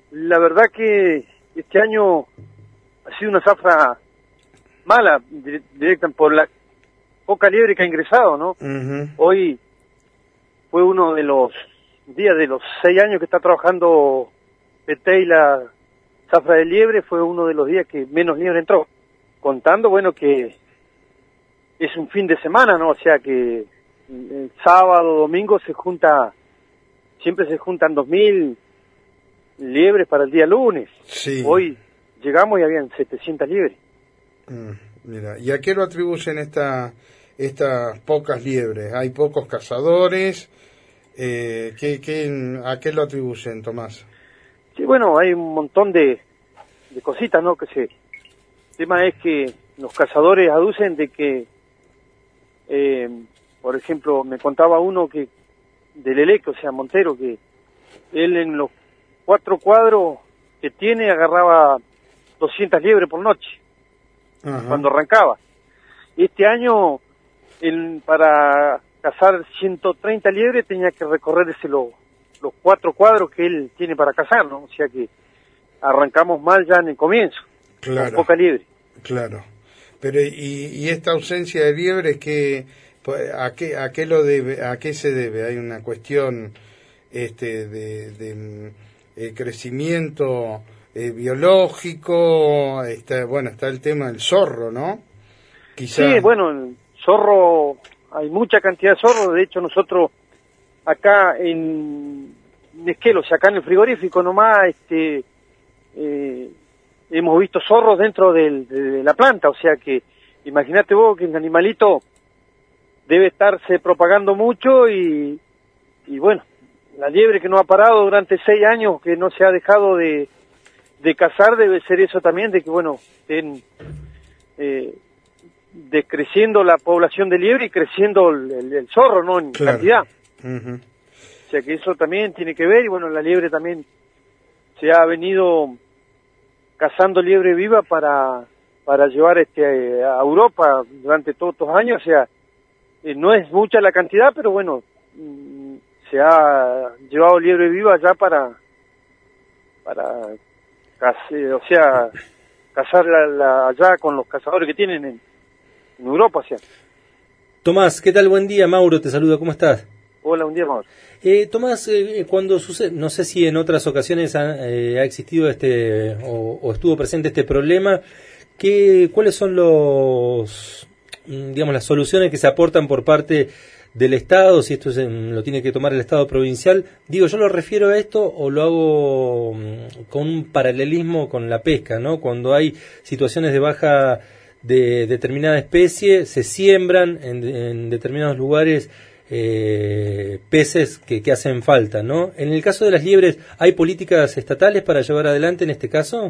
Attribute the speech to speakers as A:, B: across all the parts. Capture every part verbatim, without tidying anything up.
A: la verdad que este año ha sido una zafra mala, directa por la poca liebre que ha ingresado, ¿no?
B: Uh-huh.
A: Hoy fue uno de los días de los seis años que está trabajando P T y la zafra de liebre, fue uno de los días que menos liebre entró. Contando, bueno, que es un fin de semana, ¿no? O sea que el sábado, domingo se junta, siempre se juntan dos mil liebres para el día lunes.
B: Sí.
A: Hoy llegamos y habían setecientas liebres.
B: Mm, mira, ¿y a qué lo atribuyen esta, estas pocas liebres? ¿Hay pocos cazadores? Eh, ¿qué, qué, ¿A qué lo atribuyen, Tomás?
A: Sí, bueno, hay un montón de, de cositas, ¿no? Que se, el tema es que los cazadores aducen de que, eh, por ejemplo, me contaba uno que del Eleque, o sea, Montero, que él en los cuatro cuadros que tiene agarraba doscientas liebres por noche. Ajá. Cuando arrancaba. Este año, el, para cazar ciento treinta liebres tenía que recorrerse los, los cuatro cuadros que él tiene para cazar, ¿no? O sea que arrancamos mal ya en el comienzo,
B: claro,
A: con poca liebre.
B: Claro. Pero y, y esta ausencia de liebres, que a qué a qué lo debe, a qué se debe? Hay una cuestión este de, de eh, crecimiento eh, biológico, está, bueno, está el tema del zorro, ¿no? Quizá...
A: Sí, bueno, el zorro, hay mucha cantidad de zorros. De hecho, nosotros acá en Esquel, o sea, acá en el frigorífico nomás, este eh, hemos visto zorros dentro del, de, de la planta. O sea que imagínate vos que el animalito debe estarse propagando mucho y, y bueno, la liebre que no ha parado durante seis años, que no se ha dejado de, de cazar, debe ser eso también, de que bueno, estén eh, decreciendo la población de liebre y creciendo el, el, el zorro, ¿no? En
B: claro.
A: cantidad.
B: Uh-huh.
A: O sea que eso también tiene que ver, y bueno, la liebre también se ha venido cazando liebre viva para, para llevar este a Europa durante todos estos años. O sea, eh, no es mucha la cantidad, pero bueno, mm, se ha llevado liebre viva ya para, para case, o sea, cazarla allá con los cazadores que tienen en, en Europa, o sea.
C: Tomás, ¿qué tal? Buen día, Mauro te saluda, ¿cómo estás?
A: Hola, un día, Mauro.
C: Eh, Tomás, eh, cuando sucede, no sé si en otras ocasiones ha, eh, ha existido este o, o estuvo presente este problema, ¿qué, ¿cuáles son los, digamos, las soluciones que se aportan por parte del Estado, si esto es en, lo tiene que tomar el Estado provincial? Digo, yo lo refiero a esto o lo hago um, con un paralelismo con la pesca, ¿no? Cuando hay situaciones de baja de determinada especie, se siembran en, en determinados lugares eh, peces que, que hacen falta, ¿no? En el caso de las liebres, ¿hay políticas estatales para llevar adelante en este caso?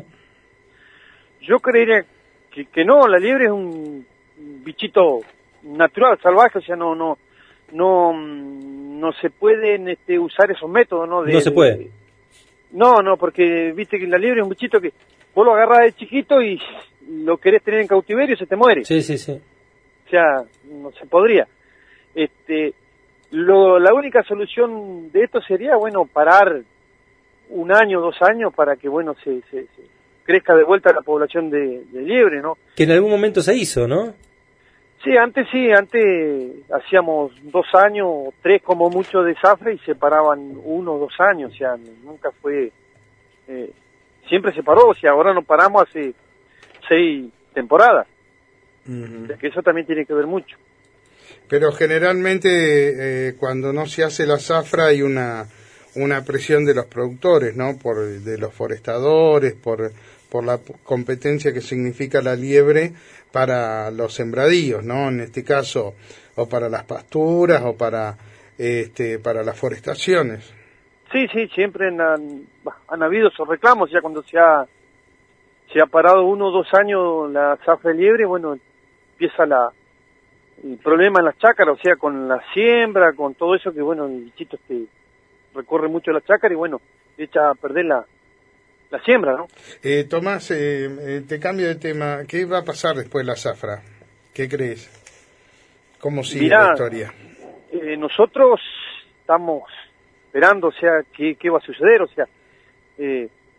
A: Yo creería que, que no, la liebre es un bichito natural, salvaje, o sea, no, no, no, no se pueden este, usar esos métodos, ¿no? De,
C: no se puede.
A: De, no, no, porque viste que la liebre es un bichito que vos lo agarrás de chiquito y lo querés tener en cautiverio y se te muere.
C: Sí, sí, sí.
A: O sea, no se podría. Este, lo, la única solución de esto sería, bueno, parar un año, dos años para que, bueno, se, se, se crezca de vuelta la población de, de liebre, ¿no?
C: Que en algún momento se hizo, ¿no?
A: Sí, antes sí, antes hacíamos dos años, tres como mucho de zafra y se paraban uno o dos años, o sea, nunca fue, eh, siempre se paró, o sea, ahora no paramos hace seis temporadas, uh-huh. O sea, que eso también tiene que ver mucho.
B: Pero generalmente eh, cuando no se hace la zafra hay una una presión de los productores, ¿no? Por de los forestadores, por por la competencia que significa la liebre para los sembradíos, ¿no? En este caso, o para las pasturas o para este para las forestaciones.
A: Sí, sí, siempre han, han habido esos reclamos, ya cuando se ha se ha parado uno o dos años la zafra de liebre, bueno, empieza la el problema en las chácaras, o sea, con la siembra, con todo eso que, bueno, el bichito este recorre mucho la chácara y, bueno, echa a perder la, la siembra, ¿no?
B: Eh, Tomás, eh, eh, te cambio de tema. ¿Qué va a pasar después de la zafra? ¿Qué crees? ¿Cómo sigue
A: Mirá,
B: la historia?
A: Eh, nosotros estamos esperando, o sea, qué, qué va a suceder, o sea, eh,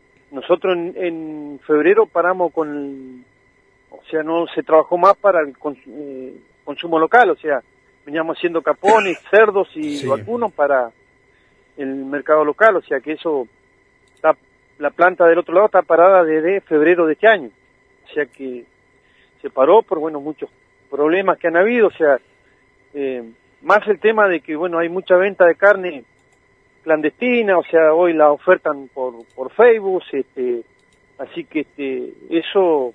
A: nosotros en, en febrero paramos con, o sea, no se trabajó más para el cons, eh, consumo local, o sea, veníamos haciendo capones, cerdos y
B: Sí.
A: vacunos para el mercado local, o sea que eso, está, la planta del otro lado está parada desde febrero de este año, o sea que se paró por, bueno, muchos problemas que han habido, o sea, eh, más el tema de que, bueno, hay mucha venta de carne clandestina, o sea, hoy la ofertan por, por Facebook, este, así que este, eso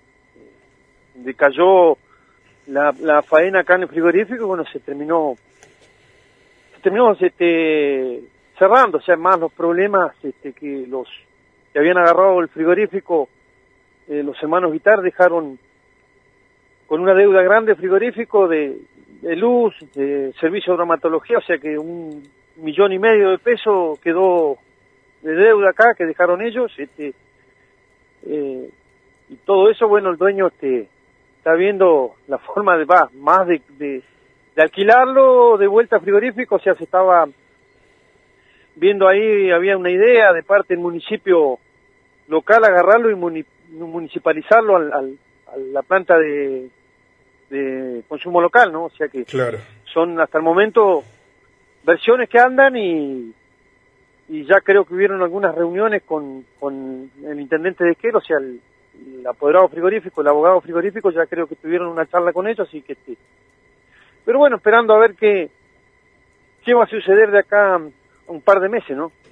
A: decayó la, la faena acá en el frigorífico, y bueno, se terminó, se terminó este, cerrando, o sea, más los problemas este, que los que habían agarrado el frigorífico, eh, los hermanos Guitar dejaron con una deuda grande frigorífico de, de luz, de servicio de bromatología, o sea que un millón y medio de pesos quedó de deuda acá que dejaron ellos, este, eh, y todo eso, bueno, el dueño este, está viendo la forma de, va, más de, de, de alquilarlo de vuelta a frigorífico, o sea, se estaba viendo ahí, había una idea de parte del municipio local, agarrarlo y muni, municipalizarlo al, al, a la planta de, de consumo local, ¿no? O sea que
B: Claro.
A: son hasta el momento versiones que andan y, y ya creo que hubieron algunas reuniones con, con el intendente de Esquel, o sea, el, el apoderado frigorífico, el abogado frigorífico, ya creo que tuvieron una charla con ellos, así que este, pero bueno, esperando a ver qué, qué va a suceder de acá a un par de meses, ¿no?